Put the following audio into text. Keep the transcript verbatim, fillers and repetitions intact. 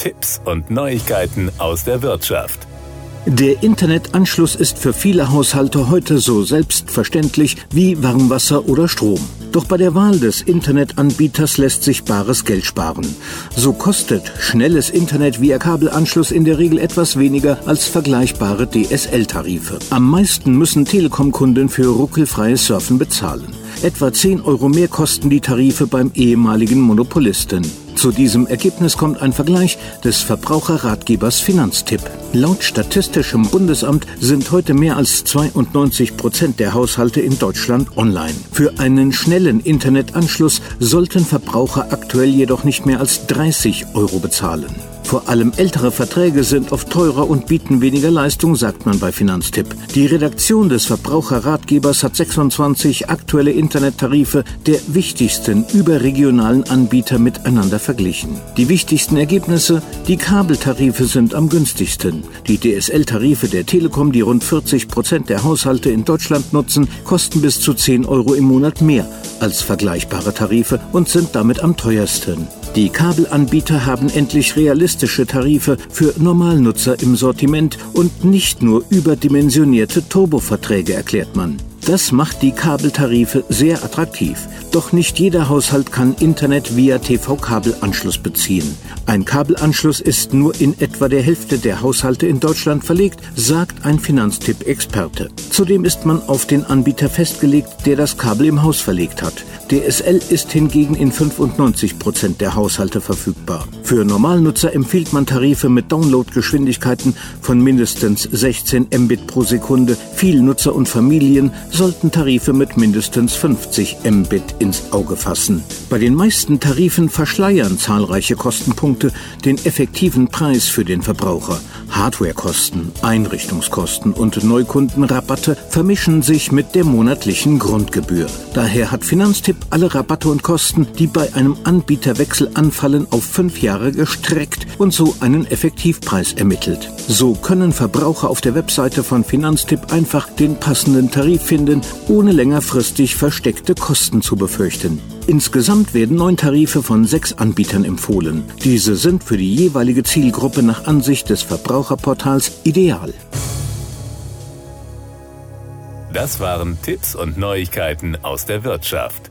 Tipps und Neuigkeiten aus der Wirtschaft. Der Internetanschluss ist für viele Haushalte heute so selbstverständlich wie Warmwasser oder Strom. Doch bei der Wahl des Internetanbieters lässt sich bares Geld sparen. So kostet schnelles Internet via Kabelanschluss in der Regel etwas weniger als vergleichbare D S L-Tarife. Am meisten müssen Telekom-Kunden für ruckelfreies Surfen bezahlen. Etwa zehn Euro mehr kosten die Tarife beim ehemaligen Monopolisten. Zu diesem Ergebnis kommt ein Vergleich des Verbraucherratgebers Finanztipp. Laut Statistischem Bundesamt sind heute mehr als zweiundneunzig Prozent der Haushalte in Deutschland online. Für einen schnellen Internetanschluss sollten Verbraucher aktuell jedoch nicht mehr als dreißig Euro bezahlen. Vor allem ältere Verträge sind oft teurer und bieten weniger Leistung, sagt man bei Finanztipp. Die Redaktion des Verbraucherratgebers hat sechsundzwanzig aktuelle Internettarife der wichtigsten überregionalen Anbieter miteinander verglichen. Die wichtigsten Ergebnisse: die Kabeltarife sind am günstigsten. Die D S L-Tarife der Telekom, die rund vierzig Prozent der Haushalte in Deutschland nutzen, kosten bis zu zehn Euro im Monat mehr als vergleichbare Tarife und sind damit am teuersten. Die Kabelanbieter haben endlich realistische Tarife für Normalnutzer im Sortiment und nicht nur überdimensionierte Turboverträge, erklärt man. Das macht die Kabeltarife sehr attraktiv. Doch nicht jeder Haushalt kann Internet via T V-Kabelanschluss beziehen. Ein Kabelanschluss ist nur in etwa der Hälfte der Haushalte in Deutschland verlegt, sagt ein Finanztipp-Experte. Zudem ist man auf den Anbieter festgelegt, der das Kabel im Haus verlegt hat. D S L ist hingegen in fünfundneunzig Prozent der Haushalte verfügbar. Für Normalnutzer empfiehlt man Tarife mit Downloadgeschwindigkeiten von mindestens sechzehn Mbit pro Sekunde. Viele Nutzer und Familien sollten Tarife mit mindestens fünfzig Mbit ins Auge fassen. Bei den meisten Tarifen verschleiern zahlreiche Kostenpunkte den effektiven Preis für den Verbraucher. Hardwarekosten, Einrichtungskosten und Neukundenrabatte vermischen sich mit der monatlichen Grundgebühr. Daher hat Finanztipp alle Rabatte und Kosten, die bei einem Anbieterwechsel anfallen, auf fünf Jahre gestreckt und so einen Effektivpreis ermittelt. So können Verbraucher auf der Webseite von Finanztipp einfach den passenden Tarif finden, ohne längerfristig versteckte Kosten zu befürchten. Insgesamt werden neun Tarife von sechs Anbietern empfohlen. Diese sind für die jeweilige Zielgruppe nach Ansicht des Verbraucherportals ideal. Das waren Tipps und Neuigkeiten aus der Wirtschaft.